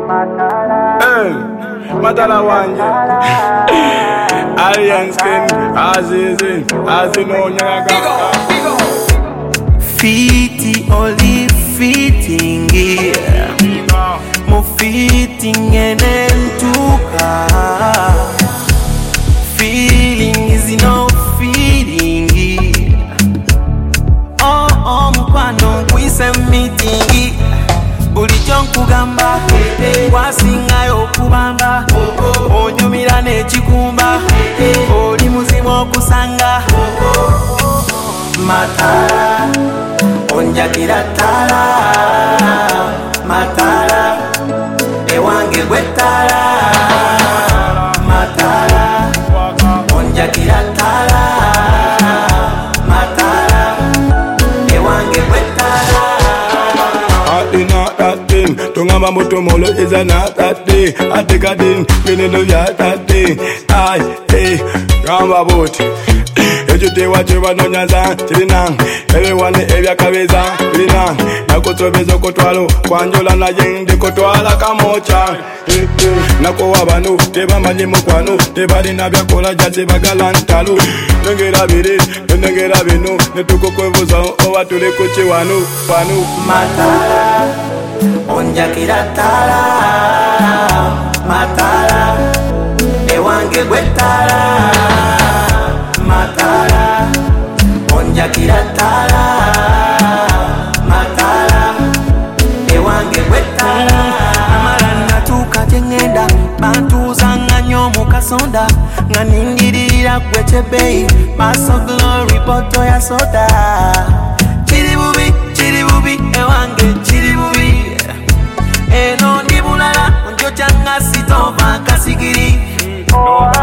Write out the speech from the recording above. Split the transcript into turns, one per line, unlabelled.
Hey, Matala wanje. Alien skin, as you know, nyaga.
Fiti only fitting here. Mo fitting enentuka. Feeling is no feeling. Oh, mukwano kwise meeting. Bulijjo nkugamba wasinga y'okubamba onyumira n'ekikumba oli muzimu okusanga Matala onjagira tala Matala ewange gwe tala Matala onjagira tala Matala ewange gwe tala.
Not that thing. Tungamba mutomolo is not that thing. I take a thing, meaning no ya that thing. Aye, hey, gamba boat. Ejute wachiwa no nyanza, chirinang. Everyone evya kabeza, chirinang. Nakoto bezo kotwalo, kwanjola na yende kotwala kamocha. Nako wabanu, teba manye mokwano, teba dinabya kola jase bagalantalu. Nengera bire, nengera binu, netuko kwevuza, owa tule kuchi wanu.
Matala, onjakira tala Matala, ewange gwe tala Matala, onjakira tala Matala, ewange gwe tala. Amala natuka jengenda, bantuzanga nnyo mu kasonda nga nindirira gwe kyebbeyi, maso glory poto ya soda. Chiri bubi, ewange chiri bubi. Eno ndi bulala, onjo changa sitova kasigiri.